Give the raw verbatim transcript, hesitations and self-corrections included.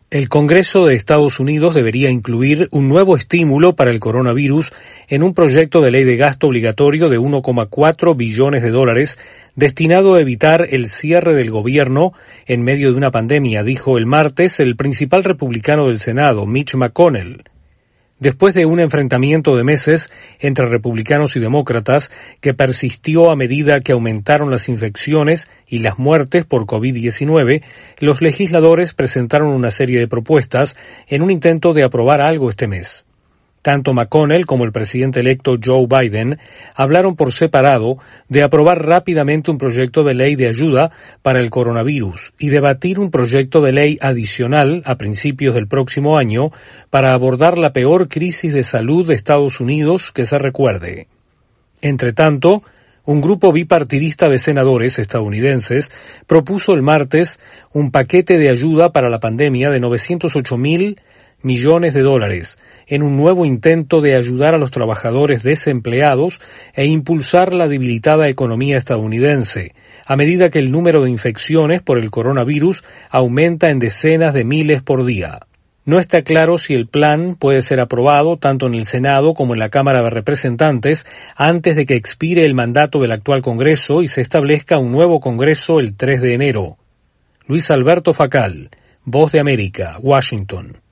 El Congreso de Estados Unidos debería incluir un nuevo estímulo para el coronavirus en un proyecto de ley de gasto obligatorio de uno coma cuatro billones de dólares destinado a evitar el cierre del gobierno en medio de una pandemia, dijo el martes el principal republicano del Senado, Mitch McConnell. Después de un enfrentamiento de meses entre republicanos y demócratas que persistió a medida que aumentaron las infecciones y las muertes por covid diecinueve, los legisladores presentaron una serie de propuestas en un intento de aprobar algo este mes. Tanto McConnell como el presidente electo Joe Biden hablaron por separado de aprobar rápidamente un proyecto de ley de ayuda para el coronavirus y debatir un proyecto de ley adicional a principios del próximo año para abordar la peor crisis de salud de Estados Unidos que se recuerde. Entre tanto, un grupo bipartidista de senadores estadounidenses propuso el martes un paquete de ayuda para la pandemia de novecientos ocho mil millones de dólares, en un nuevo intento de ayudar a los trabajadores desempleados e impulsar la debilitada economía estadounidense, a medida que el número de infecciones por el coronavirus aumenta en decenas de miles por día. No está claro si el plan puede ser aprobado tanto en el Senado como en la Cámara de Representantes antes de que expire el mandato del actual Congreso y se establezca un nuevo Congreso el tres de enero. Luis Alberto Facal, Voz de América, Washington.